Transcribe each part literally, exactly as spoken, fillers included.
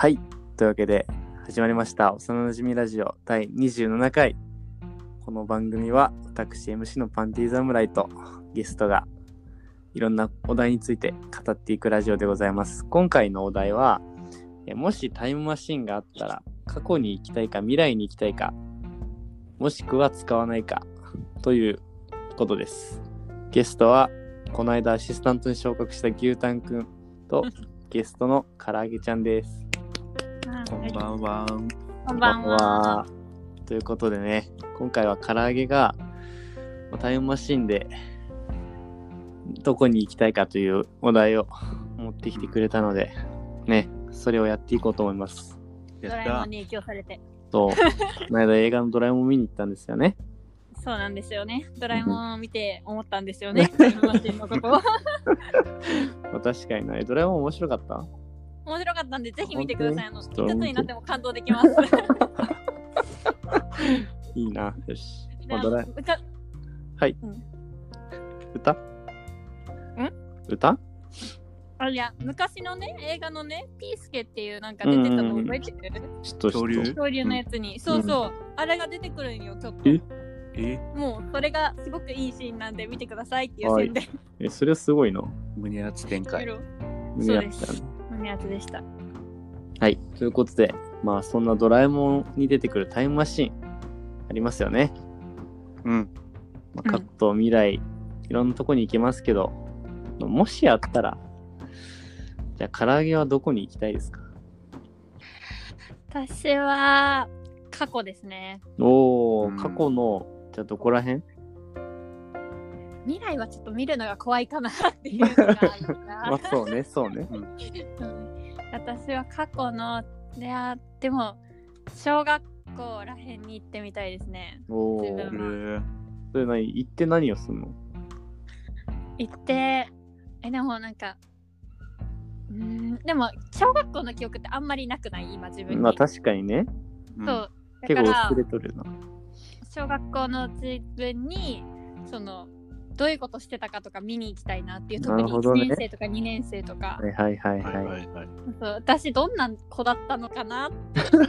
はい、というわけで始まりました幼馴染ラジオだいにじゅうななかい。この番組は私 エムシー のパンティー侍とゲストがいろんなお題について語っていくラジオでございます。今回のお題は、もしタイムマシンがあったら過去に行きたいか未来に行きたいか、もしくは使わないかということです。ゲストはこの間アシスタントに昇格した牛タンくんとゲストの唐揚げちゃんです。 こんばんは。 こんばんは。 ということでね、今回は唐揚げがタイムマシンでどこに行きたいかというお題を持ってきてくれたのでね、それをやっていこうと思います。 ドラえもんに影響されて。 そう、この間映画のドラえもん見に行ったんですよね。 そうなんですよね。ドラえもんを見て思ったんですよね。タイムマシンのことを。 確かにな、ドラえもん面白かった？ 面白かったんでぜひ見てください。あの一つになっても感動できます。 いいな、よし。まあ、ドラえ歌はい、うん、歌？ん？歌？ あ、いや、昔のね、映画のね、ピースケっていうなんか出てたの覚えてる？ 恐竜？ 恐竜のやつに、うん、そうそう、うん、あれが出てくるんよ、ちょっと。 え？え？ もうそれがすごくいいシーンなんで見てくださいっていう宣伝。 え、それはすごいな。 胸熱展開。 そうです。胸熱でした。 はい、ということで、まあそんなドラえもんに出てくるタイムマシンありますよね。 うん。 まあ、過去と未来、うん、いろんなとこに行けますけど、もしあったら、じゃあ唐揚げはどこに行きたいですか？ 私は過去ですね。 おー、過去の、じゃあどこら辺？ 未来はちょっと見るのが怖いかなっていうのがあるな。 まあそうね、そうね。うん、 私は過去の、いやでも小学校らへんに行ってみたいですね。 おー、自分は。それ何？行って何をするの？ 行って、え、でもなんか、うーん、でも小学校の記憶ってあんまりなくない？今自分に。 まあ確かにね。 そう。だ結構忘れとるな。 小学校の自分にそのどういうことしてたかとか見に行きたいなっていう、特にいちねん生とかにねん生とか、 はいはいはいはい、はいはい、 そう、私どんな子だったのかなって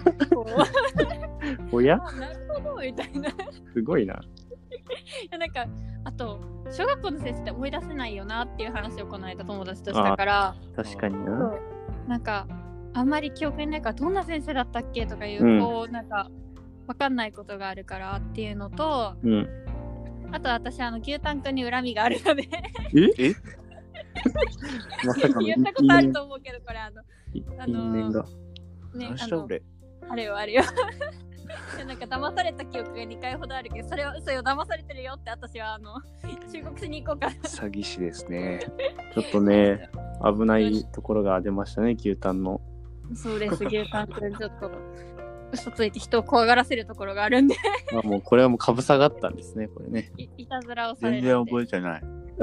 おやなるほどみたいな。 すごいな。 なんかあと小学校の先生って思い出せないよなっていう話をこの間友達としたから、 確かにな。 なんかあんまり記憶にないからどんな先生だったっけとかいう、うん、こうなんか分かんないことがあるからっていうのと、うん、あと私あの牛タンくんに恨みがあるのでええまさか言ったことあると思うけど、これあのあのー、 ね、あのあれよあれよなんか騙された記憶がにかいほどあるけど、それは嘘よ、騙されてるよって私はあの忠告しに行こうかな。 詐欺師ですね。 ちょっとね、危ないところが出ましたね、牛タンの。 そうです、牛タンくんちょっと嘘ついて人を怖がらせるところがあるんであ、もうこれはもうかぶさがったんですね、これね。 い, いたずらをされるんで。 全然覚えてない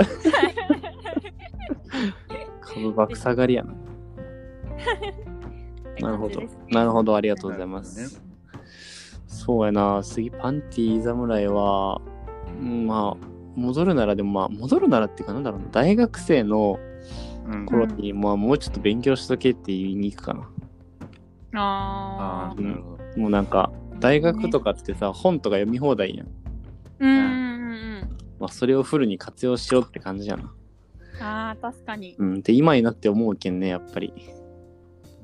かぶばくさがりやななるほど、なるほど、ありがとうございます、ね、そうやな。次パンティー侍は、うん、まあ戻るならでもまあ戻るならっていうかなんだろうな、大学生の頃に、うん、まあもうちょっと勉強しとけって言いに行くかな。 ああ、なるほど。もうなんか大学とかってさ、ね、本とか読み放題やん。 うんうんうん。 まあそれをフルに活用しようって感じやな。 あー、確かに。 うん。で今になって思うけんね、やっぱり。うん。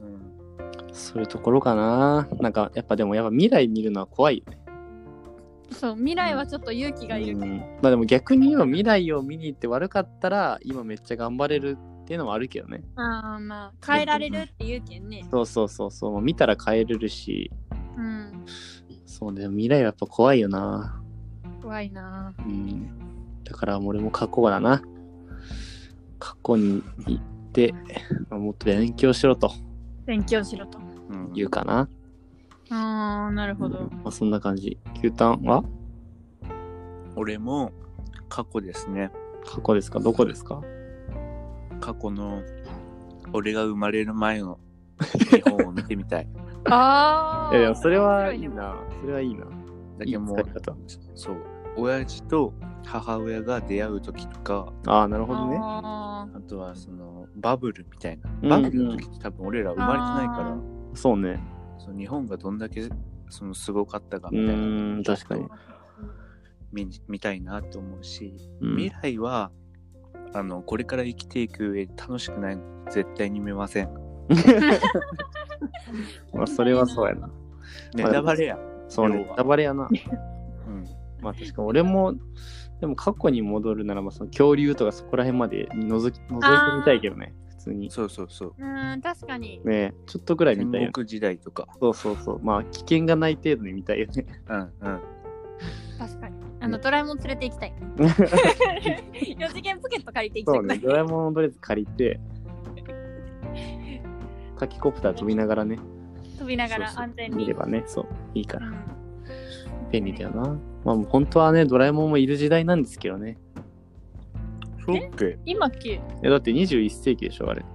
そういうところかな。なんかやっぱでもやっぱ未来見るのは怖いよね。 そう、未来はちょっと勇気がいるけど。うん、 まあでも逆に今未来を見に行って悪かったら今めっちゃ頑張れるっていうのもあるけどね。 ああ、まあ変えられるって言うけんね。 そうそうそうそう、見たら変えれるし。 うん。 そうね、未来はやっぱ怖いよな。 怖いな。 うん。だから俺も過去だな。過去に行って、まあ、もっと勉強しろと。 勉強しろと。 言うかな。 ああ、なるほど。 まあ、そんな感じ。牛タンは？ 俺も過去ですね。 過去ですか？どこですか？ 過去の俺が生まれる前の日本を見てみたい。 ああ。いやいや、それはいいな。それはいいな。 だけどもう、そう、親父と母親が出会う時とか、 ああ、なるほどね。 あ, あとはそのバブルみたいな、バブルの時って多分俺ら生まれてないから、 そうね。 その日本がどんだけそのすごかったかうみたいな。 ーん、確かに。 見見たいなと思うし、 うん、 未来はあのこれから生きていく上で楽しくないの絶対に見ません。 まあそれはそうやな。 ネタバレや。 そうね、ネタバレやな。 うん。 まあ確かに俺も、でも過去に戻るならばその恐竜とかそこら辺まで覗き覗いてみたいけどね、普通に。 そうそうそう。 うん、確かに。 ねちょっとぐらい見たいよ、ね。 戦国時代とか。 そうそうそう。まあ危険がない程度に見たいよね。 うんうん。 確かに。あの、ドラえもん連れて行きたい。よ次元ポケット借りて行きたそうね、 くない。 ドラえもんをとりあえず借りて、タキコプター飛びながらね、 飛びながらそうそう安全に。 見ればね、そう、いいから。 うん便利だよな。まあもう本当はね、ドラえもんもいる時代なんですけどね。 そうっけ。 今っけえ、だってにじゅういっ世紀でしょ、あれ。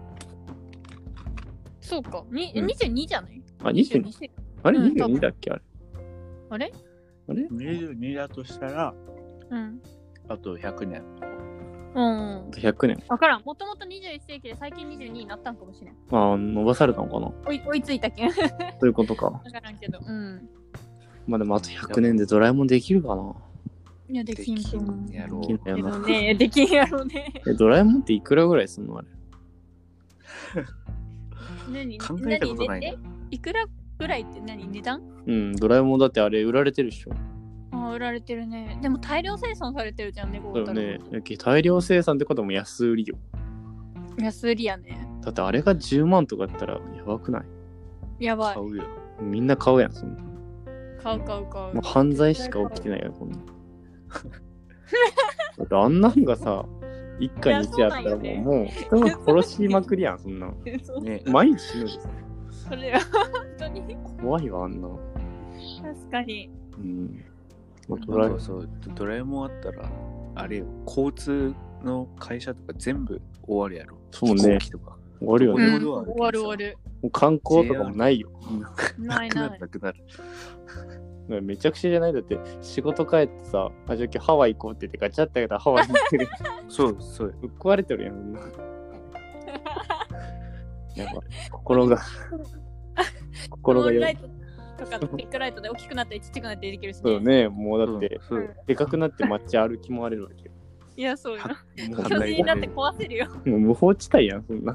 そうか。にうんにじゅうにじゃないあ、にじゅうにに世紀あれ、 うんにじゅうにだっけあれ。 あれあれにじゅうにだとしたら、 うん。 あとひゃくねん。 うん。 ひゃくねん。 わからん。もともとにじゅういっ世紀で最近にじゅうにになったんかもしれん。 ああ、伸ばされたのかな。 追い追いついたけん。わそういうことか。 からんけど。うん。 まあでもあとひゃくねんでドラえもんできるかな。 いや、でできんとき思う。 んやろできんだよけどな。 ね、できんやろうね。 え、ドラえもんっていくらぐらいすんのあれ。 何考えたことないな。 何えいくらぐらいって何値段うん、ドラえもんだってあれ売られてるでしょ。 ああ、売られてるね。でも大量生産されてるじゃんね、ゴータだよねル。。 大量生産ってことはもう安売りよ。 安売りやね。 だってあれがじゅうまんとかだったらやばくない？ やばい買。うよ。 みんな買うやん、そんな。 買う買う買う。 もう犯罪しか起きてないよ、こんな。だってあんなんがさ、一家に一やったらもう、 いやそうなんよねもう人が殺しまくりやん、そんなん。 そうね。 毎日死ぬんですよ。 それは本当に怖いわ、あんな。 確かに。 うん。もうドラえそうそう。ドラえもんあったら、あれよ、交通の会社とか全部終わるやろ。 そうね飛行機とか。 終わるよね。 うん、 俺は終わる終わる。 もう観光とかもないよ。 ないなくなない。 るなくなる。 めちゃくちゃじゃないだって、仕事帰ってさ、あ、じゃあ今日ハワイ行こうって言ってガチャってやったらハワイに行ってる。 そうそう。 ぶっ壊れてるやん、みんな。やば。心が。心がよライトとかビッグライトで大きくなったりちっちゃくなったりできるしそうね、もうだって、 そうそうでかくなって街歩き回れるわけよ。 いや、そうよ。 もう巨人だって壊せるよ。 もう無法地帯やん、そんな。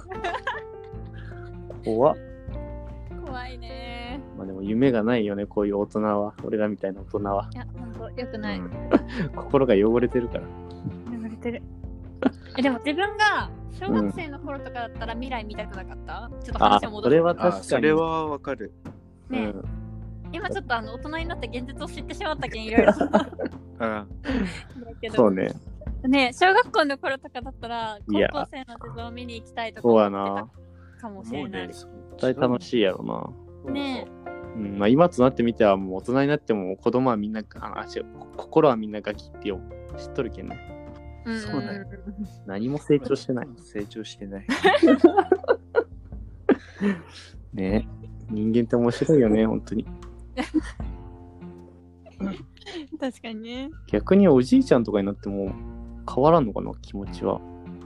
怖っ。 怖いね。 まあでも夢がないよね、こういう大人は。俺らみたいな大人は。 いや、ほんと、よくない。 うん心が汚れてるから。 流れてる。え、でも自分が小学生の頃とかだったら未来見たくなかった、ちょっとあ、 話を戻それはあ、 確かに。 それはわかる。 ね、 うん、 今ちょっとあの大人になって現実を知ってしまったけんいろいろ。だあけどそうね。 ね、小学校の頃とかだったらいや高校生の地図を見に行きたいとかそうや思ってな。 たかもしもうれない。 ね、 絶対楽しいやろな。 ねうん、まあ今となってみてはもう大人になっても子供はみんな、あ、違う、心はみんなガキってよ知っとるけんね。 うんそうだよ何も成長してない。 成長してない。 ね人間って面白いよね、本当に。 確かにね。 逆におじいちゃんとかになっても変わらんのかな、気持ちは。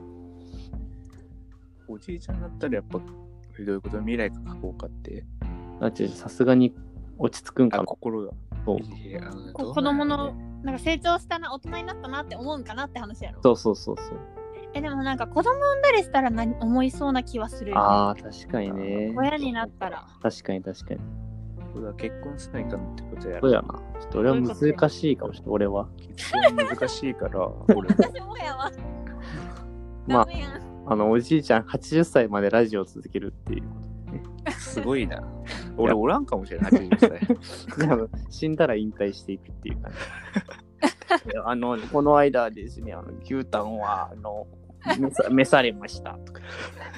おじいちゃんだったらやっぱ、どういうこと未来か過去かって。 だってさすがに落ち着くんかあ、 な。 心が。 そういやうんこどう子供のなんやろねなんか成長したな、大人になったなって思うんかなって話やろ。 そうそうそうそう。 え、でもなんか子供産んだりしたら何思いそうな気はするよ、ね。 ああ、確かにね。 親になったら。 確かに確かに。 そうだ結婚しないかんってことやろ。 そうやな。ちょっと俺は難しいかもしれない、俺は。 結婚難しいから、俺も。 私もやわ。 まあダメやんあの、おじいちゃんはちじゅっさいまでラジオを続けるっていう。 すごいな。俺おらんかもしれない、はちじゅっさい。 あの死んだら引退していくっていう感じ。あの、この間ですね、あの牛タンは、あの、召さ召されましたとか。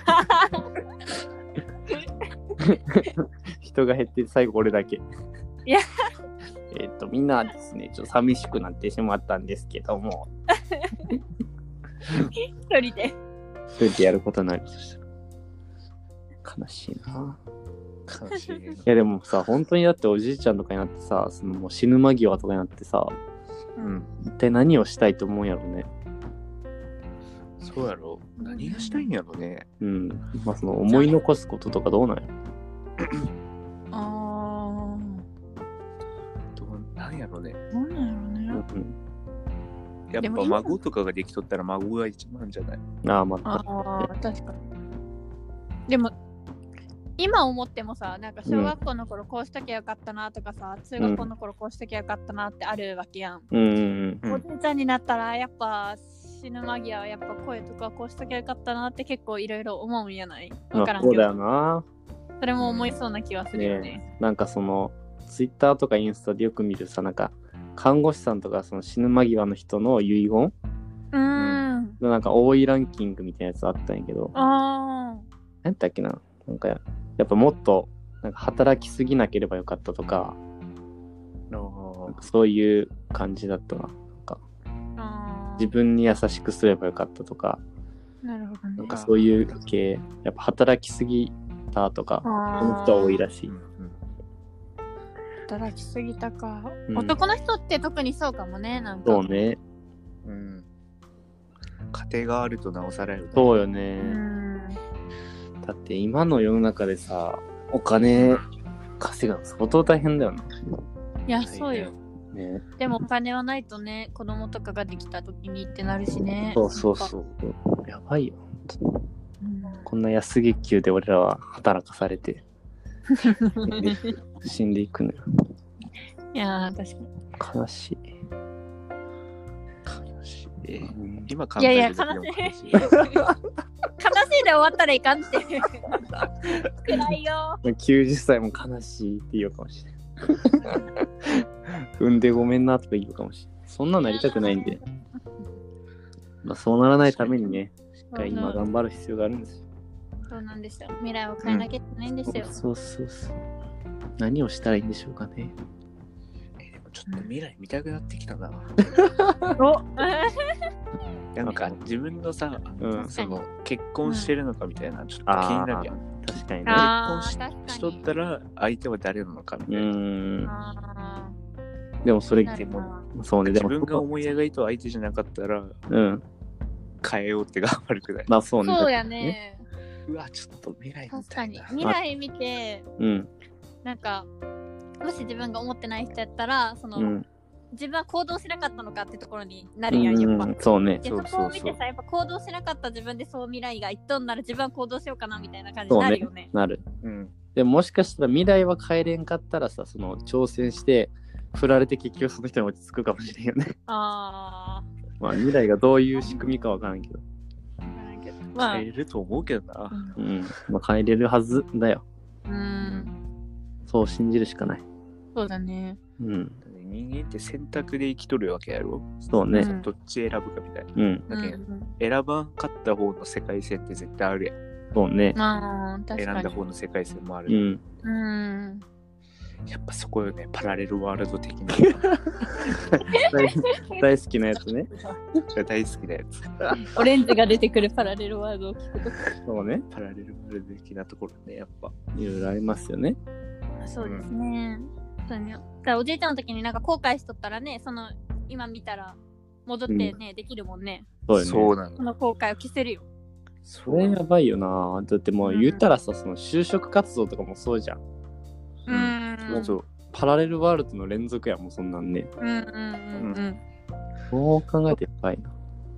人が減って最後俺だけ。 いや。 えっと、みんなですね、ちょっと寂しくなってしまったんですけども。 一人で。 そうやってやることになりました。悲しいな。 悲しい。 いやでもさ、本当にだっておじいちゃんとかになってさ、そのもう死ぬ間際とかになってさ、 うん。 一体何をしたいと思うんやろうね。 そうやろ。何がしたいんやろね。 うん。まあその思い残すこととかどうなんやろ。 ろうね。 なんなんやろね。 うんやっぱでも今孫とかができとったら孫が一番じゃない？ ああ、まあ、 ああ、確かに。でも、今思ってもさ、なんか小学校の頃こうしときゃよかったなとかさ、中学校の頃こうしときゃよかったなってあるわけやん。 うんうんうんおじいちゃんになったら、やっぱ死ぬ間際はやっぱ声とかこうしときゃよかったなって結構いろいろ思うんやないうん。 わからんけそうだよど。 な。 それも思いそうな気はするよね。 ねなんかその、ツイッターとかインスタでよく見るさ、なんか、看護師さんとかその死ぬ間際の人の遺言うーん。 のなんか多いランキングみたいなやつあったんやけど、 あ何だっけな、なんかやっぱもっとなんか働きすぎなければよかったとか、なんかそういう感じだったな。なんかあ。 自分に優しくすればよかったとか、 なるほどね。 なんかそういう系、やっぱ働きすぎたとか、この人は多いらしい。 うんうん働きすぎたか、 うん男の人って特にそうかもね。なんかそうね。 うん家庭があるとなおさらよね。 そうようね。 ん。 だって今の世の中でさ、お金稼ぐの相当大変だよね。 いや、そうよ。 ねでもお金はないとね、子供とかができた時にってなるしね。 そうそうそう。やばいよ。 うんこんな安月給で俺らは働かされて死んでいくのよ。 いやー、確かに。 悲しい。 悲しい。 うん今考いやいや、 える悲だけでも悲しい。 しい。悲しいで終わったらいかんって。暗いよ。 きゅうじゅっさいも悲しいって言うかもしれない。産んでごめんなとか言うかもしれない。そんななりたくないんで。まあ、そうならないためにね、しっかり今頑張る必要があるんですよ。 そうなんですよ。未来を変えなきゃいけないんですよ。 そうそうそう。何をしたらいいんでしょうかね。 えでもちょっと未来見たくなってきたな。 おなんか自分のさ、 うん。 その結婚してるのかみたいな、ちょっと気になるやん。 確かにね。 あー、 結確かに。 しとったら相手は誰なのかみうたいな。 ーん。 あでもそれー、なるほどそうね。でも自分が思い描いた相手じゃなかったらうん。 変えようって頑張るくらい。 まあそうね。 そうやね。 うわ、ちょっと未来み確かに。 たいな。 未来見て、 うん。 なんか、もし自分が思ってない人やったら、その、 うん。 自分は行動しなかったのかってところになるやん、やっぱ。 うんそうね。 でそうそこを見そうそうてさ、やっぱ行動しなかった自分でそう未来が一等になら自分は行動しようかなみたいな感じになるよね。 なる。 うん。 でももしかしたら未来は変えれんかったらさ、その挑戦して振られて結局その人に落ち着くかもしれんよね。 あまあ未来がどういう仕組みかわからんけど。 あ。まあ、 変えると思うけどな。 うん。まあ変えれるはずだよ。 うん。 そう信じるしかない。 そうだね。 うん。 人間って選択で生きとるわけやろ。 そうね。 うんどっち選ぶかみたいな。 うん。 だけどうん選ばんかった方の世界線って絶対あるやん。 そうね。 まあ、確かに。 選んだ方の世界線もあうる。 ん。 うん。 やっぱそこよね、パラレルワールド的な。 大大好きなやつね。 大好きなやつ。 オレンジが出てくるパラレルワードを聞くと。 そうね。 パラレルワールド的なところね、やっぱ。 いろいろありますよね。 そうですね。そうね。だからおじいちゃんの時になんか後悔しとったらね、その、今見たら戻ってね、できるもんね。 そうよね。 そうなのそ。の後悔を消せるよ。 それやばいよな。だってもう言ったらさ、その就職活動とかもそうじゃん。 うん。 そうそう。 パラレルワールドの連続やもん、そんなんね。 うんうんうんうん。 そう考えてやばいな。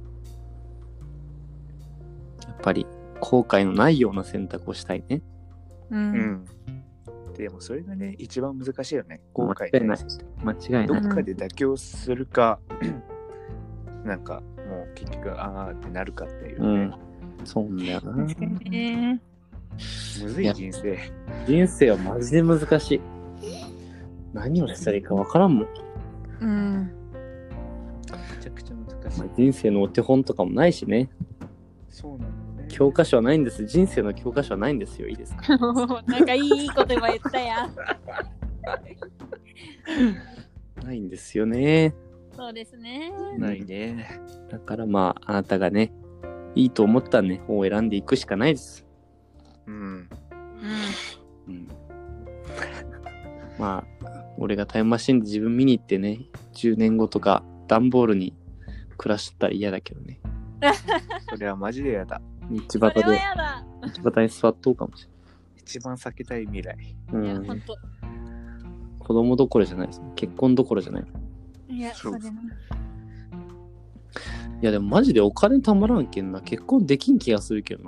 やっぱり後悔のないような選択をしたいね。 う。 うんん。でもそれがね、一番難しいよね。後悔間違いない。間違いない。 どっかで妥協するか、なんかもう結局、あーってなるかっていうね。 うん。そうなんだよな。 確かにね。 むずい人生。 人生はマジで難しい。何をしたらいいかわからんもん。 うん。 めちゃくちゃ難しいまあ。人生のお手本とかもないしね。 そうなんだよね。 教科書はないんです。人生の教科書はないんですよ。いいですか？ なんかいいいいこと今言ったやん。 ないんですよね。 そうですね。 ないね。 だからまあ、あなたがね、いいと思ったね、方を選んでいくしかないです。 うん。 うん。 うん。まあ、俺がタイムマシンで自分見に行ってね、じゅうねんごとか段ボールに暮らしとったら嫌だけどね。 それはマジでやだ。 道それは端で、 やだ。 道端に座っとうかもし一番避けたい未来。 れない。 いや、 うん。 ほんと。 子供どころじゃないです。結婚どころじゃない。 いや、 そそうれな。 いやでもマジでお金たまらんけんな。結婚できん気がするけどな。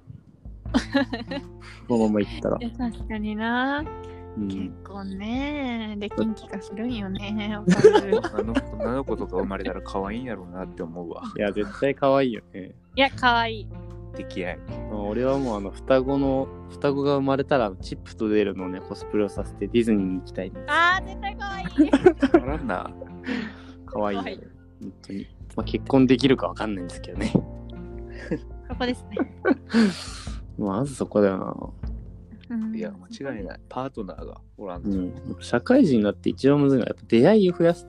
このまま行ったら。 いや確かにな。 うん結婚ね、できん気がするんよね。わかるあの女の子とか生まれたら可愛いんやろうなって思うわ。 いや、絶対可愛いよね。 いや、かわいい。 出来合い。 俺はもうあの双子の双子が生まれたらチップとデールのねコスプレをさせてディズニーに行きたい、ね。 あー、絶対かわいい。 たまらんな。 可愛いよね可愛い。 本当に。まあ、結婚できるかわかんないんですけどね。 ここですね。 まずそこだよな。 うんいや、間違いない。パートナーがおらんと。 うん。社会人になって一番むずいのはやっぱ出会いを増やす。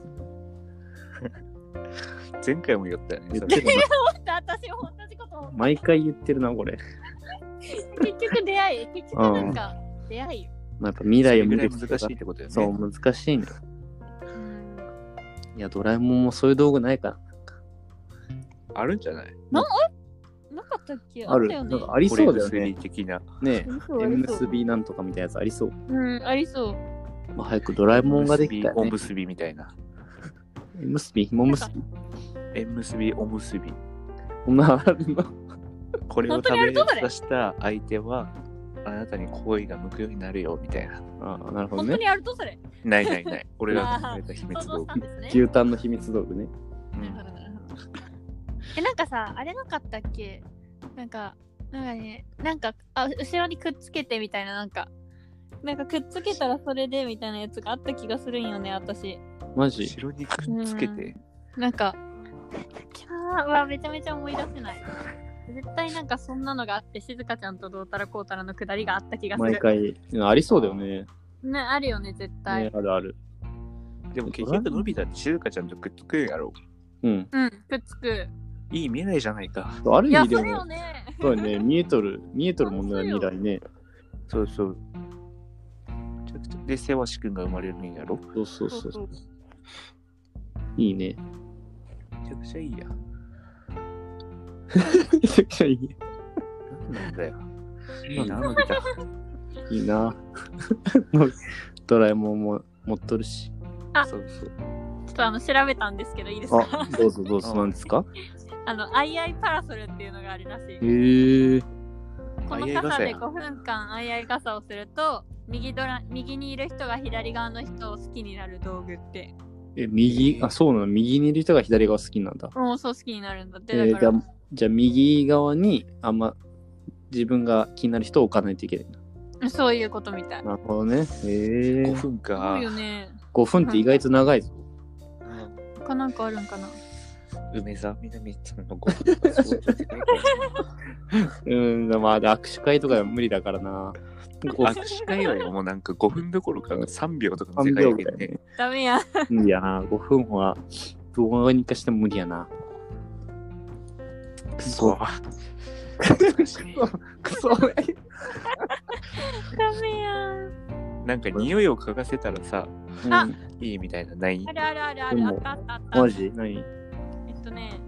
前回も言ったよね。 言ってるな。 私も同じこと思う。 毎回言ってるな、これ。 結局出会い、結局なんか出会いよ。 まあ、やっぱ未来を見それぐらいて難しいってことよね。 そう、難しいんだよ。 うんいや、ドラえもんもそういう道具ないから。 あるんじゃないなかったっけ？ ある。 あったよね。 なんかありそうだよこれね。 薬的な。 ねありそうえ。 ありそう縁結びなんとかみたいなやつありそう。 うん、ありそう。 まあ、早くドラえもんができたよね。 おむすびみたいな。 縁結び、紐結び。 縁結び、おむすび。 こんなあるの。 これを本当食べにあるとそれさせた相手は、あなたに好意が向くようになるよ、みたいな。 ああ、なるほどね。 本当にあるとそれ。 ないないない。俺が考えた秘想密道具像したん。ですね。 牛タンの秘密道具ね。 うんなるほどなるほど。え、なんかさ、あれなかったっけ？なんか、なんかね、なんか、あ、後ろにくっつけてみたいな、なんか、なんかくっつけたらそれでみたいなやつがあった気がするんよね、私。 マジ後ろにくっつけて。 なんか、キャー、うわ、めちゃめちゃ思い出せない。絶対なんかそんなのがあって、静香ちゃんとどうたらこうたらのくだりがあった気がする。 毎回。ありそうだよね。 ね、あるよね、絶対。 ねあるある。 でも結局、のび太って静香ちゃんとくっつくやろ。 うん。 うん、くっつく。 いい未来じゃないか。 あるいや、 意味でもそれよ、ね。 そうだね、見えとる、見えとるものの未来ね。 そうそう。めちゃくちゃで、せわしくんが生まれるんやろ。 そうそうそそううそう。 いいね。 めちゃくちゃいいや。 めちゃくちゃいい。 なんだよ。いいいな、のび太。 いいな。ドラえもんも持っとるし。 そうそう。 ちょっとあの、調べたんですけど、いいですか？ あ、どうぞどうぞ、なんですか？ あの、アイアイパラソルっていうのがあるらしい。 へえ。 この相合傘や傘でごふんかん相合い傘をすると、右ドラ右にいる人が左側の人を好きになる道具って。 え、右、あ、そうなの、右にいる人が左側好きなんだ。 もうそう好きになるんだって。 えーだから、 じゃあ、じゃあ右側にあんま自分が気になる人を置かないといけないんだ。 そういうことみたい。 なるほどね。へえ。 ごふんそかう。よね。 ごふんって意外と長いぞ。 他なんかあるんかな。 梅沢みなみさんのごふんが相当でかいからな。 うん、まあ握手会とかは無理だからな。 握手会はよ、もうなんかごふんどころかさんびょうとかの 3 世界秒だけどね。 ぐらいね。 ダメや。 無理やな。ごふんはどうにかしても無理やな。くそ。くそ。 ダメや。 なんか匂いを嗅がせたらさ、 あうんいいみたいなないあるあるあるある。 でもあったあったあった。 マジ何？ えっとね。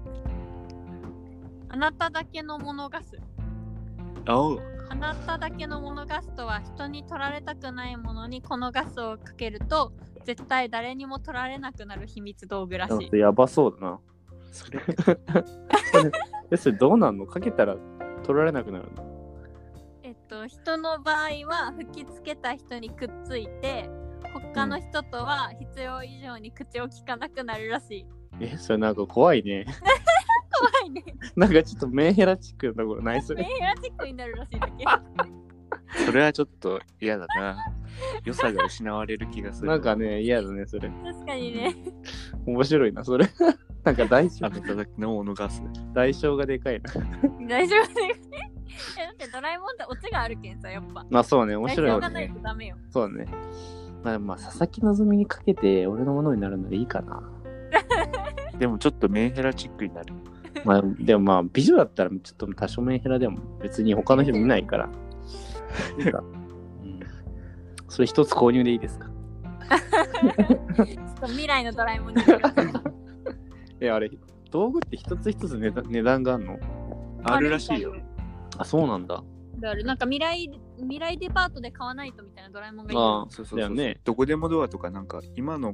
あなただけのモノガス。 おうあなただけのモノガスとは人に取られたくないものにこのガスをかけると絶対誰にも取られなくなる秘密道具らしいなんか。やばそうだな。 それ、 え、それどうなんの？かけたら取られなくなるの？ えっと人の場合は吹きつけた人にくっついて他の人とは必要以上に口を聞かなくなるらしい。 え、それなんか怖いね。 怖いね。 なんかちょっとメンヘラチックなところないそメンれ。 ヘラチックになるらしいだけ。 それはちょっと嫌だな。良さが失われる気がする。 なんかね、嫌だね、それ。 確かにね。 面白いな、それ。なんか代償あなただけのモノガス。 代償がでかいな。 大丈夫ね。えだってドラえもんってオチがあるけんさ、やっぱ。 まあそうね、面白いよ代償がないね。 とダメよ。 そうだね。まあ、まあ、佐々木希にかけて俺のものになるのでいいかな。 でもちょっとメンヘラチックになる。 まあ、でもまあ、美女だったらちょっと多少メンヘラでも別に他の人見ないから。なんかうんそれ一つ購入でいいですか？ ちょっと未来のドラえもんにしてください。 え、あれ、道具って一つ一つ値段値段があるの？ あるらしいよ。 あ、そうなんだ。 だからなんか未来未来デパートで買わないとみたいなドラえもんがいる。 ああ、 そうそうそうそう、 だよね。 どこでもドアとかなんか今の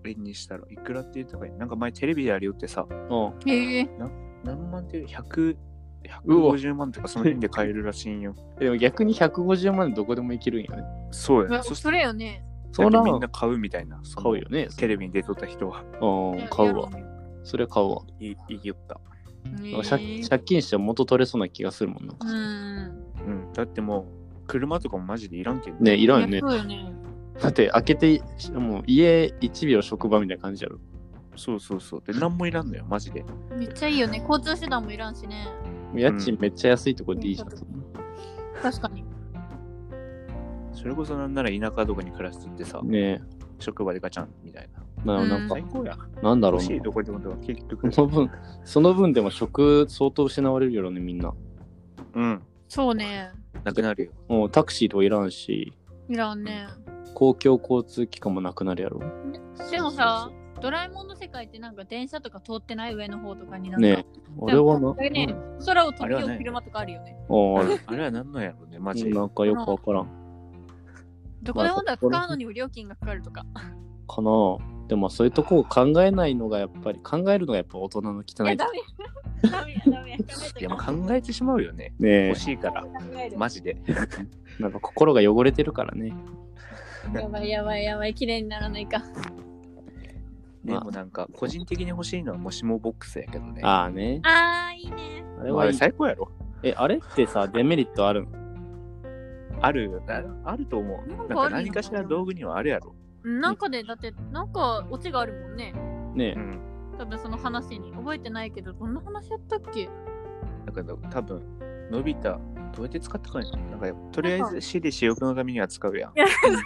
円にしたらいくらって言ったかいなんか前テレビでありよってさ、 うん。 へえ。 何万ってひゃく、ひゃくごじゅうまんとかその辺で買えるらしいんよ。 でも逆にひゃくごじゅうまんでどこでも行けるんやね。 そうやね。 それよね。 そうなのみんな買うみたいな。 買うよね。 テレビに出とった人は。 うん、買うわ。それ買うわ。 いい、いいよった。 なんか借借金して元取れそうな気がするもんな。 うん。 うん。だってもう、車とかもマジでいらんけどね、いらんよね。 そうよね。 だって開けて、もう家いちびょう職場みたいな感じやろ。 そうそうそう。で、何もいらんのよ、マジで。 めっちゃいいよね。交通手段もいらんしね。 家賃めっちゃ安いとこでいいじゃん。 確かに。 それこそなんなら田舎とかに暮らすってさ、 ね職場でガチャンみたいえ。なうんなんかな。、最高や。 なんだろうな欲しい。とこでもでも結局。 その分、その分でも職相当失われるよね、みんな。 うん。 そうね。 なくなるよ。 もうタクシーとかいらんし、 いらんね。 公共交通機関もなくなるやろ。 でもさ、ドラえもんの世界ってなんか電車とか通ってない上の方とかになんか。 ねえ。俺はな。 あれね、空を飛びあれはねよう車とかあるよね。 あある。 あれは何なんやろうね、マジで。 なんかよくわからん。 どこでもだ使うのにも料金がかかるとか。 かなぁ。でもそういうとこを考えないのがやっぱり、考えるのがやっぱ大人の汚いや、 い。 ダメ。ダメや、ダメや。 いや、もう考えてしまうよね。 ねえ欲。しいから、 考える。 マジで。 なんか心が汚れてるからね。 やばいやばいやばい、綺麗にならないか。 でもなんか、個人的に欲しいのはもしもボックスやけどね。 ああね。 あー、いいね。 あれはいい。 あれ最高やろ。 え、あれってさ、デメリットあるの？ ある、ああると思う。なんか何かしら道具にはあるやろ。 なんかで、だって、なんかオチがあるもんね。 ねえ。 うん。 多分その話に。覚えてないけど、どんな話やったっけ？ だから多分、のび太、どうやって使ったかいな。なんか、とりあえず私利私欲のためには使うやん。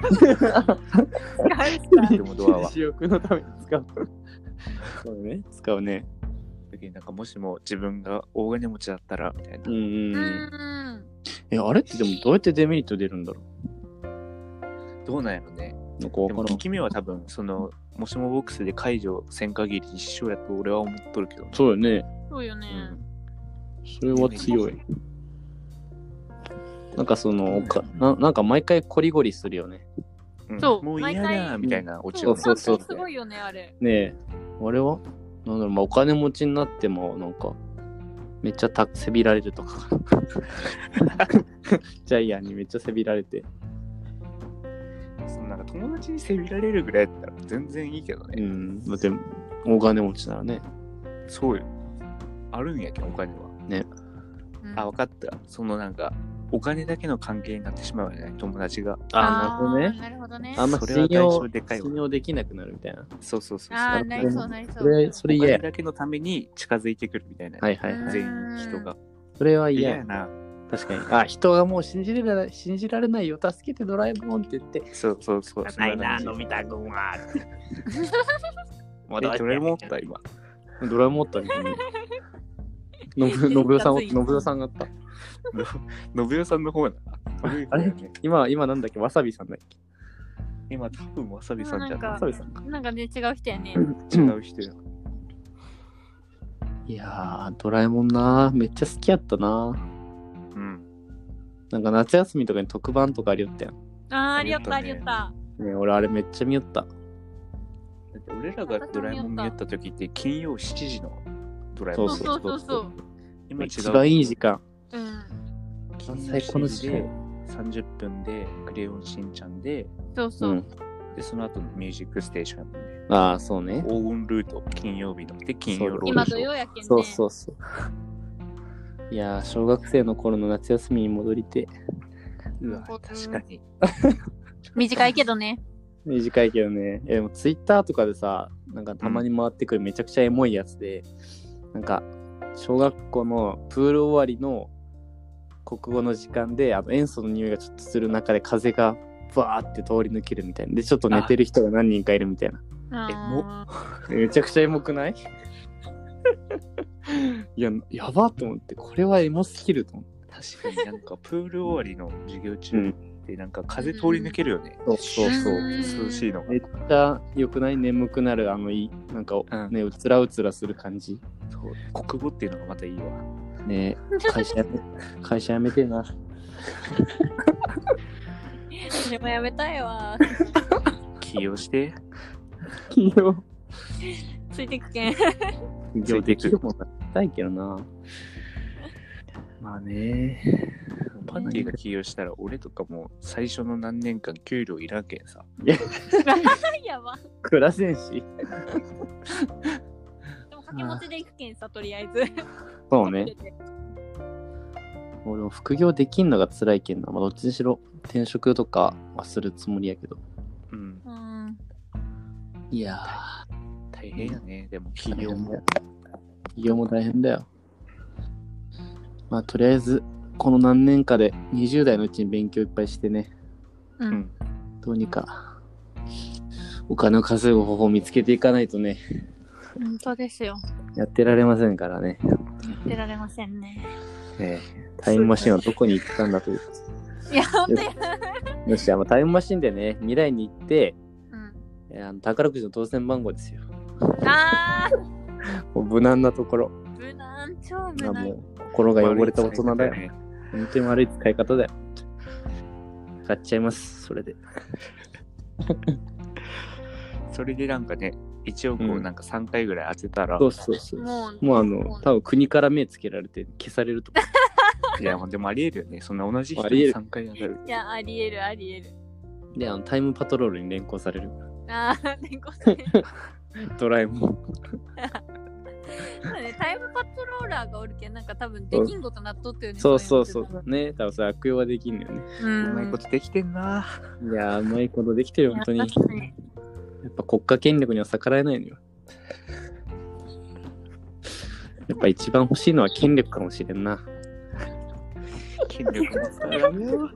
でもドアは。 私欲のために使う。そうね。使うね。 だけどなんかもしも自分が大金持ちだったら、みたいなうん。うんううん。 ん。 え、あれってでもどうやってデメリット出るんだろどうなんやろね。 う？なんかわでも、 からん。 効き目は多分、その、もしもボックスで解除せん限り一緒やと俺は思っとるけどね。 そうよね。 そうよね。 それは強い。なんかその、かななんか毎回コリゴリするよね。 うんそうもう嫌毎だ回みたいなオチをそうそうそうすごいよね、あれ。 ねえ、あれはなんだろう、まあ、お金持ちになっても、なんか、めっちゃたせびられるとか。ジャイアンにめっちゃせびられて。 そのなんか友達にせびられるぐらいだったら全然いいけどうね。 ん。だって、大金持ちならね。 そうよ。あるんやけど、お金は。 うんあ、分かった。そのなんか、お金だけの関係になってしまうよね、友達が。 ああ、なるほどね。 なるほどね。 あんまそれは代信用償でかいわ信用できなくなるみたいな。 そうそうそうそう。 ああ、なりそう、なりそ。 そうれ、それお嫌や。 金だけのために近づいてくるみたいな。 はいはいはい。 全員人が。 それは嫌や嫌や。な。 確かに。あ、人がもう信じられない、信じられないよ。助けてドラえもんって言って。 そうそうそう。 ないな、 そんのび太くんは。 感じえ、どれもおった今。 ドラえもんおったね。のぶ、のぶよさん、のぶよさんがあった。 のぶよさんの方やな。 あれ今、今なんだっけわさびさんだっけ今多分わさびさんじゃなんかなわさびさんか。 なんかね、違う人やね。 い違う人や。 いやー、ドラえもんなー。めっちゃ好きやったなうん。 なんか夏休みとかに特番とかありよったやん。 あー、ありよった、ありよった。 ね、俺あれめっちゃ見よった。 だって俺らがドラえもん見よった時って金曜しちじのドラえもん。 そうそうそうそう。 今違う。 一番いい時間。 うん。 最高の時間。 でさんじゅっぷんでクレヨンしんちゃんで、 そうそうう。 ん。 で、その後ミュージックステーションやもんね。 ああ、そうね。 黄金ルート、金曜日の。で、金曜ロードショー今土曜やけんね。 そうそうそう。いやー、小学生の頃の夏休みに戻りて。 うわ、確かに。 短いけどね。 短いけどね。えでもツイッターとかでさ、なんかたまに回ってくるめちゃくちゃエモいやつで、なんか、小学校のプール終わりの国語の時間で、あの塩素の匂いがちょっとする中で風がバーって通り抜けるみたいな。で、ちょっと寝てる人が何人かいるみたいな。 あめちゃくちゃエモくないいや、やばと思って、これはエモすぎると思って。 確かになんかプール終わりの授業中ってなんか風通り抜けるよね。 そうそうそう。 うん涼しいのがめ。っちゃ良くない眠くなる、あの、いい、なんかうんね、うつらうつらする感じ。 そう国語っていうのがまたいいわ。 ね会社辞め、会社辞めてえな。 それもやめたいわ。 起用して。 起業。 ついてくけん。 起業できるもんなったいけどな。まあね。 パンティが起業したら俺とかも最初の何年間給料いらんけんさ。 やば。 暮らせんし。 でも掛け持ちで行くけんさ、とりあえず。 そうね。俺も副業できんのが辛いけんな。まあ、どっちにしろ転職とかはするつもりやけど。 うん。 うん、 いやー、大変やね。でも起業も。 起業も大変だよ。まあとりあえずこの何年かでにじゅう代のうちに勉強いっぱいしてね。 うん。 どうにかお金を稼ぐ方法を見つけていかないとね。 本当ですよ。 やってられませんからね。 やってられませんね。 ええ、タイムマシンはどこに行ったんだという。 いや、本当や。 よし、あのタイムマシンでね、未来に行って、 うん、 えー、あの宝くじの当選番号ですよ。 ああ。 もう無難なところ。 無難、超無難。 もう心が汚れた大人だよ。ね、本当に悪い使い方だよ。買っちゃいます、それで。 それでなんかね、いちおくをなんかさんかいぐらい当てたら、 うん、そうそうそう。もう、もうあの、多分国から目つけられて消されると思う。いや、でもありえるよね。そんな同じ人にさんかい当たる。 いや、ありえる、ありえる。 で、あの、タイムパトロールに連行される。 ああ、連行される。 ドラえもん。 ね、タイムパトローラーがおるけん、なんか多分できんことなっとったよね。 そうそうそう。ね、多分それ悪用はできんのよね。 うまいことできてんな。 いや、うまいことできてるよ、本当に。やっぱ国家権力には逆らえないのよ。やっぱ一番欲しいのは権力かもしれんな。 権力もダメよ。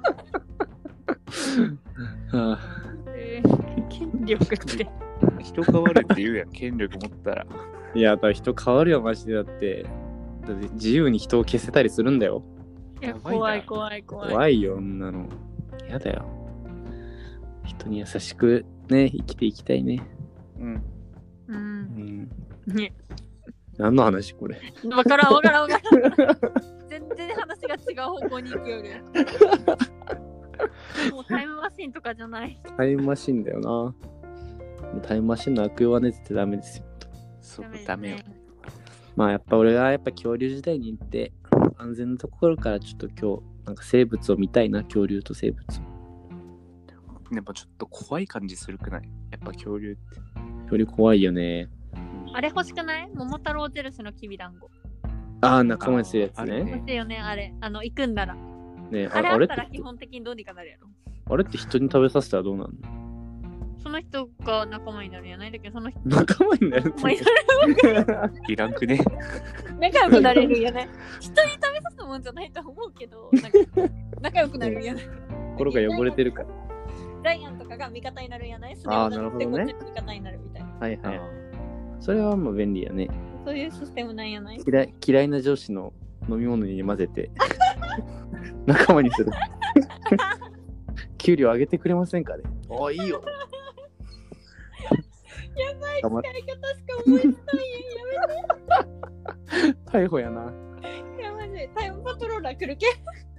はあ、えー、権力って。 人変わるって言うやん、権力持ったら。 いや、だから人変わるよ、マジで。だって、だって自由に人を消せたりするんだよ。 いや、怖い怖い怖い。 怖いよ、女の。やだよ。人に優しくね、生きていきたいね。 うん。 うん。うん、ね。 何の話これ。 わからんわからんわからん。全然話が違う方向に行くよね。もうタイムマシンとかじゃない。 タイムマシンだよな。タイムマシンの悪用はね絶対ダメですよ。 そう、ダメよ。 まあやっぱ俺がやっぱ恐竜時代に行って安全なところからちょっと今日なんか生物を見たいな、恐竜と生物。 でもちょっと怖い感じするくない？やっぱ恐竜って。 恐竜怖いよね。 あれ欲しくない？桃太郎印のきびだんご。 ああ、仲間にするやつね。 欲しいよね、あれ。あの、行くんなら。 ね、 あれあったら基本的にどうにかなるやろ。 あれって人に食べさせたらどうなるの？ その人が仲間になるんやないだけど、その人仲間になるいらんくね。 仲良くなれるんやね。人に食べさせたもんじゃないと思うけど、なんか仲良くなるんやね。 心が汚れてるから。 ジャイアンとかが味方になるんやない？ ああ、なるほどね。 味方になるみたいな。 はいはい。それはもう便利やね。 そういうシステムなんやない？ 嫌い、嫌いな上司の飲み物に混ぜて仲間にする。給料上げてくれませんかね？ああ、いいよ。 やばい使い方しか思いつかんやん。やめて。 逮捕やな。 やばい、タイムパトローラー来るけ。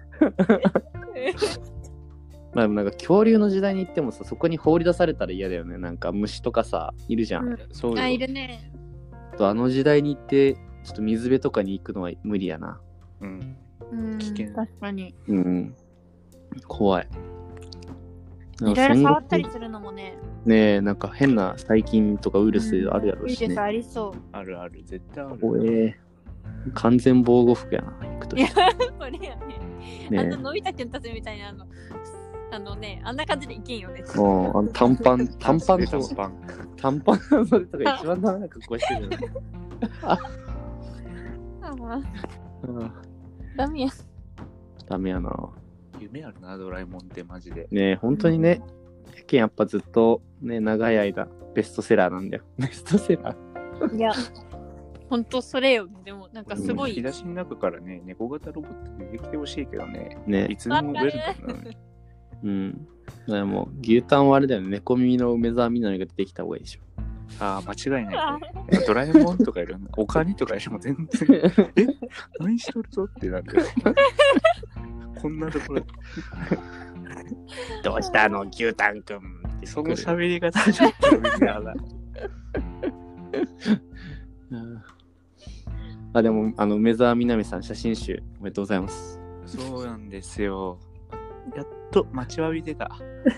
まあなんか恐竜の時代に行ってもさ、そこに放り出されたら嫌だよね。なんか虫とかさ、いるじゃん。 うん、 そうよ。 あ、いるね。 とあの時代に行ってちょっと水辺とかに行くのは無理やな。 うん。 うん、危険。確かに。 うん。怖い。 いろいろ触ったりするのもね。 ねえ、なんか変な細菌とかウイルスあるやろうしね。 ウイルスありそう。 あるある、絶対ある。 怖え。完全防護服やな、行くと。 いや、それやね。ねあの、のび太くんたちみたいな、あの、あのね、あんな感じでいけんよね。 うん、あの短パン、短パンと、 短パン。 短パンのそれとか一番ダメな格好してるよね。ああ、ダメや。 ダメやな。 夢あるな、ドラえもんってマジで。 ねえ、本当にね、やけんやっぱずっとね、長い間ベストセラーなんだよ。ベストセラーいや、本当それよ。でもなんかすごい。 引き出しの中からね、猫型ロボット出てきてほしいけどね。 ね、 いつでもウェルカムなのに。 うん。でも牛タンはあれだよね。猫耳の梅沢みなりが出てきた方がいいでしょ。 ああ、間違いない、ね。ドラえもんとかいるの。お金とかよりも全然。え何しとるぞってなる。こんなところ。 どうしたの牛タンくん。 その喋り方ちょっとやばい。 あ、でも、あの、梅澤美波さん、写真集、おめでとうございます。 そうなんですよ。やっと待ちわびてた。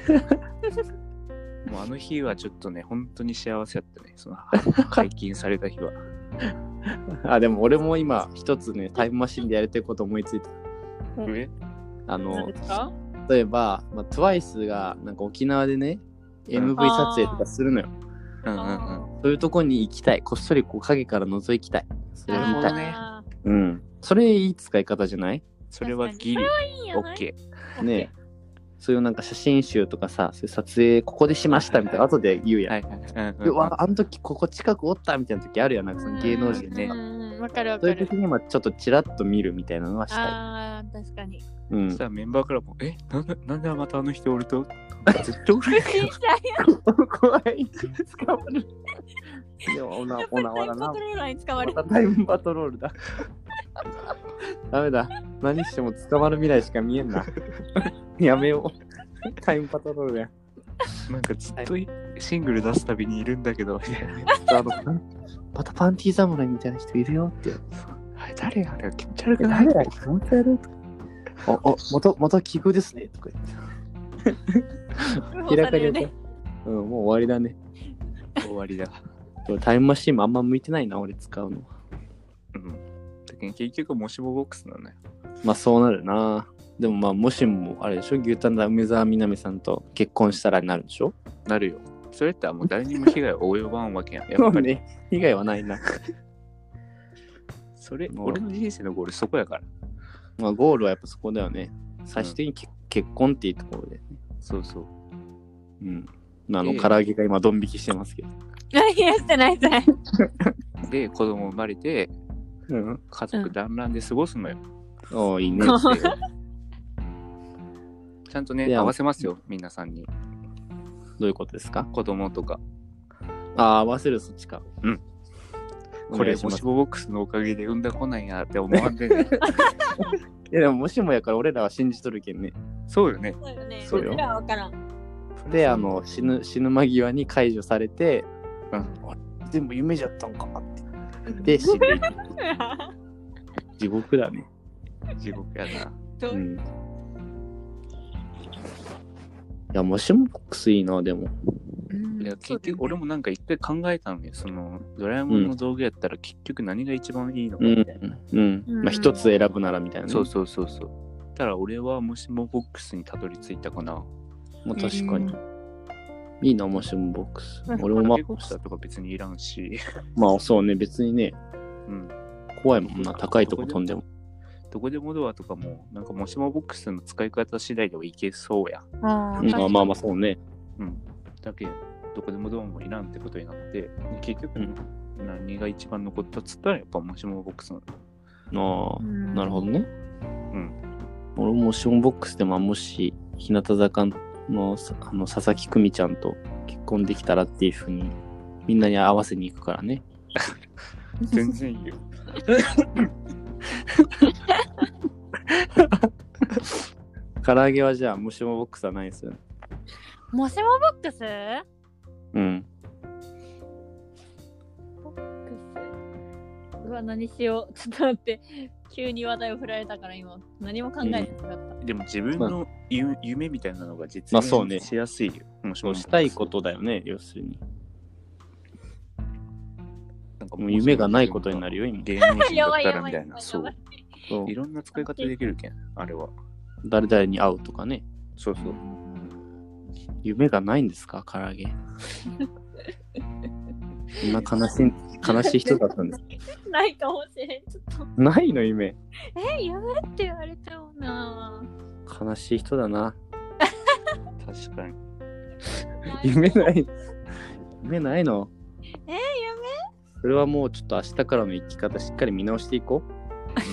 もうあの日はちょっとね、本当に幸せだったね。その解禁された日は。 あ、でも俺も今、一つね、タイムマシンでやりたいこと思いついた。 えあの、 ですか？ 例えば、まあ、トゥワイス がなんか沖縄でね、エムブイ 撮影とかするのよ。 うんうんうん。 そういうとこに行きたい。こっそりこう影から覗きたい。それを見たい。 ね。 うん。それいい使い方じゃない？ それはギリ。オッケー。ねえ。そういうなんか写真集とかさ、そういう撮影ここでしましたみたいな後で言うやん。はいはいはいうんうん、わあの時ここ近くおったみたいな時あるやん。なんかその芸能人ね。 わかるわかる。 そういう時にもちょっとチラッと見るみたいなのはしたい。 ああ確かに。 うん。 そしたらメンバーからもえなんでなんでまたあの人おると絶対おるやん。 怖い。捕まる。でもおなおなわだな。 タイムパトローラーに捕まる。 またタイムパトロールだ。ダメだ。何しても捕まる未来しか見えんな。やめよう。タイムパトロールや。 なんかずっとシングル出すたびにいるんだけど。 あのまたパンティー侍みたいな人いるよって。 あれ誰あれ気持ち悪くない？ 誰気持ち悪い。お、お、元、元奇遇ですね。とか言って。開かれる。うん、もう終わりだね。 終わりだ。 タイムマシーンもあんま向いてないな、俺使うのは。 うん。だけど結局、もしもボックスなんだよ。 まあそうなるな。でもまあ、もしも、あれでしょ、牛タンだ梅澤美波さんと結婚したらになるでしょ？ なるよ。それってもう誰にも被害を及ばんわけやん。やっぱり。 ね、被害はないな。 それ、俺の人生のゴールそこやから。 まあゴールはやっぱそこだよね。最終的に、うん、結婚っていうところで、ね。 そうそう。 うん。あの、えー、唐揚げが今ドン引きしてますけど。 いや、してないしてない。 で、子供生まれて、うん、家族団らんで過ごすのよ。 うん、おー、いいね。 ちゃんとね、合わせますよ、皆さんに。 どういうことですか？ 子供とか。 ああ、合わせるそっちか。 うん。これ、もしもボックスのおかげで産んだ子なんやって思わんでね。 いや、でももしもやから俺らは信じとるけんね。 そうよね。 そうよね。 そうよ。 わからん。 で、あの、死ぬ、死ぬ間際に解除されて、うん、全部夢じゃったんかって。で、死んでいく。地獄だね。 地獄やな。 うん。いや、もしもボックスいいな、でも。 いや、結局、俺もなんか一回考えたのよ。その、ドラえもんの道具やったら結局何が一番いいのかみたいな。 うん。うん、まあ、一つ選ぶならみたいな、ね。 そうそうそうそう。たら俺はもしもボックスにたどり着いたかな。 まあ、確かに。いいな、もしもボックス。俺もまあ、 ボックスとか別にいらんし。 まあ、そうね、別にね。 うん。 怖いもんな、高いとこ飛んでも。 どこでもドアとかも、なんかもしもボックスの使い方次第ではいけそうや。 あまあまあまあ、そうね。 うん。だけど、どこでもドアもいらんってことになって、結局、うん、何が一番残ったっつったら、やっぱもしもボックスなの。ああ、なるほどね。 うん。 俺ももしもボックスでも、もし、日向坂のあの佐々木久美ちゃんと結婚できたらっていうふうに、みんなに合わせに行くからね。 全然いいよ。 唐揚げはじゃあもしもボックスはないですよね。 もしもボックス？ うん。 ボックス。うわ、何しよう。ちょっと待って。急に話題を振られたから今何も考えてなかった。 うん、でも自分の夢みたいなのが実現しやすいよ。 まあ、もしもしたいことだよね、要するに。なんかもう夢がないことになるよ、今。 芸能人だったらみたいな。そう。そういろんな使い方できるけん、あれは。 誰々に会うとかね。 そうそう。 夢がないんですか、唐揚げ。そんな悲しい、悲しい人だったんです。 ないかもしれん、ちょっと。 ないの夢。 え、夢って言われてもな。 悲しい人だな。 確かに。 夢ない。夢ないの。 え、夢？ それはもうちょっと明日からの生き方しっかり見直していこう。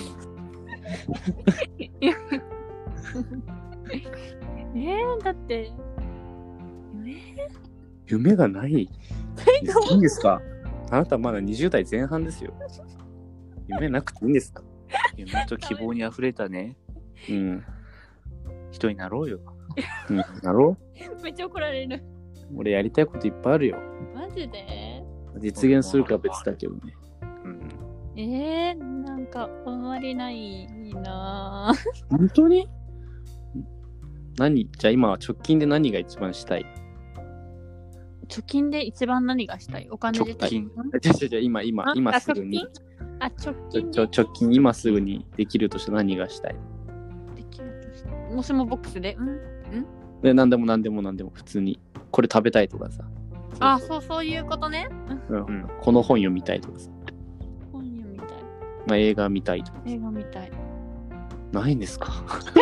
えー、だって夢夢がない。いいんですか？あなたまだにじゅう代前半ですよ。夢なくていいんですか？ 夢と希望にあふれたね。 うん。 人になろうよ。 うん、なろう？めっちゃ怒られる。 俺やりたいこといっぱいあるよ。 マジで？ 実現するか別だけどね。 うん。 えー、なんかあんまりないなぁ。 本当に？何？じゃあ今は直近で何が一番したい？ 貯金で一番何がしたい？お金自体。 直近。 じゃじゃじゃ今今今すぐに。 あ、直近ちょ直近今すぐにできるとして何がしたい？ できるとして。もしもボックスで、うん？ん？ で何でも何でも何でも普通にこれ食べたいとかさ。 あ、そうそういうことね。 うんうん、この本読みたいとかさ。 本読みたい。 まあ映画見たいとか。 映画見たい。 ないんですか？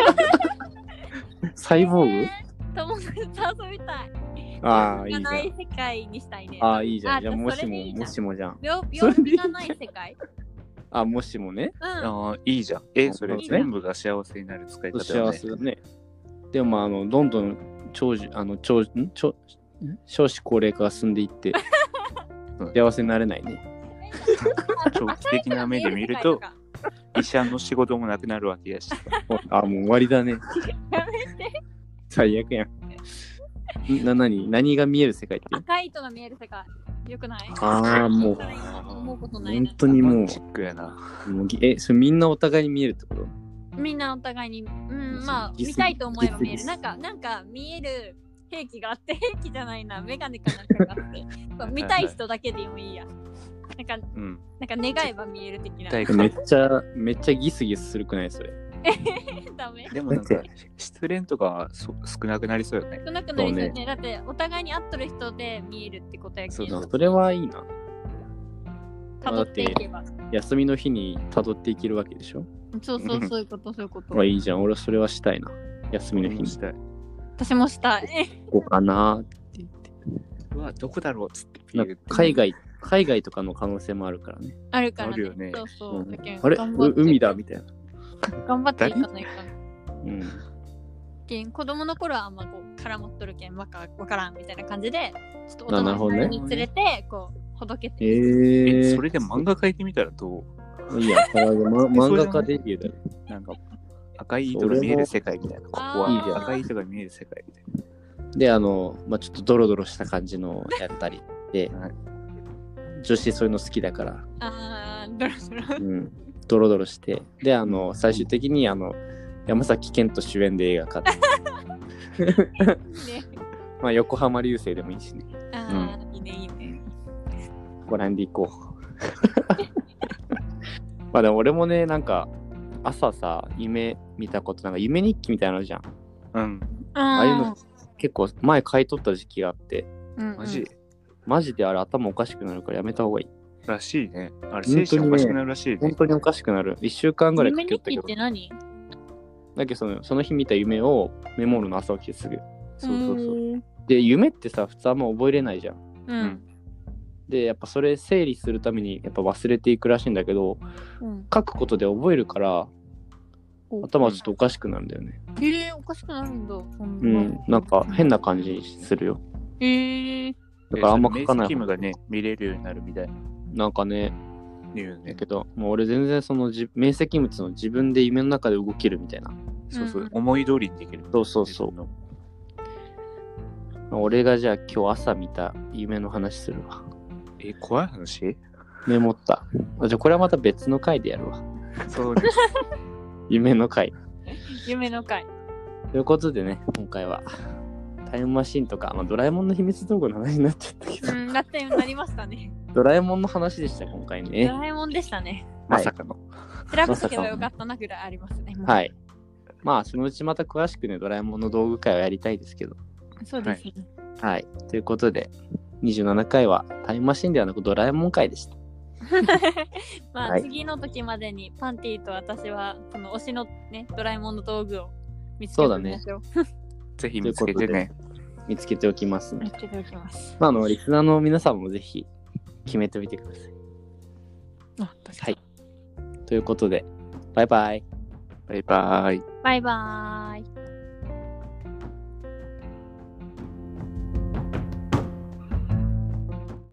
サイボーグ？ えー、友達と遊びたい。 ああ、いいじゃん。 ない世界にしたいね。 ああ、いいじゃん。じゃあ、もしも、もしもじゃん。病気がない世界？ あ、もしもね。 うん。 ああ、いいじゃん。え、それ全部が幸せになる使い方だね。 幸せだね。でも、まあ、あの、どんどん長寿、あの、長、ん長、少子高齢化が進んでいって、幸せになれないね。 長期的な目で見ると、医者の仕事もなくなるわけやし。 あ、もう終わりだね。 やめて。 最悪やん。な、何何が見える世界って？ 赤い糸が見える世界。よくない？ ああ、もう。 思うことないな。 本当にもう。 チックやな。 もうえ、それみんなお互いに見えるってこと？ みんなお互いに、うん、まあ、見たいと思えば見える。なんか、なんか見える兵器があって、兵器じゃないな、メガネかなんかがあって、そう見たい人だけでもいいや。なんか、うん、なんか願えば見える的な。 めっちゃ、めっちゃギスギスするくないそれ。 ダメ。 でもなんか失恋とかはそ少なくなりそうよね。 少なくなりそうね。だってお互いに会っとる人で見えるってことやけど。 そうだ、それはいいな。 辿っていけば。 休みの日に辿っていけるわけでしょ。 そうそう、そういうこと、そういうこと。 あ、いいじゃん。俺それはしたいな。休みの日にしたい。 私もしたい。 ここかなーって言って。 うわ、どこだろうっつって。 海外、海外とかの可能性もあるからね。 あるからね。 あるよね。 そうそう。うん、 あれ海だみたいな。 頑張っていかないかな。 うん。 けん子供の頃はあんまこう絡まっとるけんわかわからんみたいな感じで、ちょっと大人に連れてこうほどけて。 えー、 えそれで漫画描いてみたらどう？いいや、ま、漫画家デビューだよ。 なんか赤い糸が見える世界みたいな。ここは赤い糸が見える世界みたいな。 で、あの、まあ、ちょっとドロドロした感じのやったりで、はい、女子そういうの好きだから。 あー、ドロドロ。 うん。ドロドロして、で、あの、最終的にあの、山崎賢人主演で映画化って。ね、まあ、横浜流星でもいいしね。 ああ、うん、いいね、いいね。 ご覧でいこう。まあでも俺もね、なんか、朝さ、夢見たこと、なんか夢日記みたいなのじゃん。 うん。 ああいうの結構前買い取った時期があって、 うんうん、 マジマジであれ頭おかしくなるからやめた方がいい。 らしいね。あれ精神おかしくなるらしいね。 本当におかしくなる。いっしゅうかんぐらいかけたけど。 夢日記って何？ だけどその、その日見た夢をメモるの朝起きてすぐ。 そうそうそう。 で、夢ってさ、普通あんま覚えれないじゃん。 うん。 で、やっぱそれ整理するためにやっぱ忘れていくらしいんだけど、うん、書くことで覚えるから、頭ちょっとおかしくなるんだよね。 へ、うん、えー、おかしくなるんだ。 うん、なんか変な感じするよ。 へえー。 だからあんま書かない。 明晰夢がね、見れるようになるみたいな。 なんかね、 言うね。 だけど、もう俺全然そのじ明晰夢の自分で夢の中で動けるみたいな。 そうそう、うん、思い通りにできる。 そうそうそう。俺がじゃあ今日朝見た夢の話するわ。 え、怖い話？ メモった。じゃあこれはまた別の回でやるわ。 そうです。 夢の回。 夢の回。 ということでね、今回はタイムマシンとか、まあ、ドラえもんの秘密道具の話になっちゃったけど。 うん、なってなりましたね。 ドラえもんの話でした今回ね。 ドラえもんでしたね。 まさかの。 調べとけばよかったなぐらいありますね。 はい。まあそのうちまた詳しくね、ドラえもんの道具会をやりたいですけど。 そうですね。 はい。はい、ということで、にじゅうななかいはタイムマシンではなくドラえもん会でした。 まあ、はい、次の時までにパンティと私はその推しのねドラえもんの道具を見つけておきましょう。 そうだね。 ぜひ見つけてね。 見つけておきますね。 見つけておきます。 まあ、あのリスナーの皆さんもぜひ決めておいてください。 あ、確かに。 はい。ということで、バイバイ。 バイバイ。 バイバイ。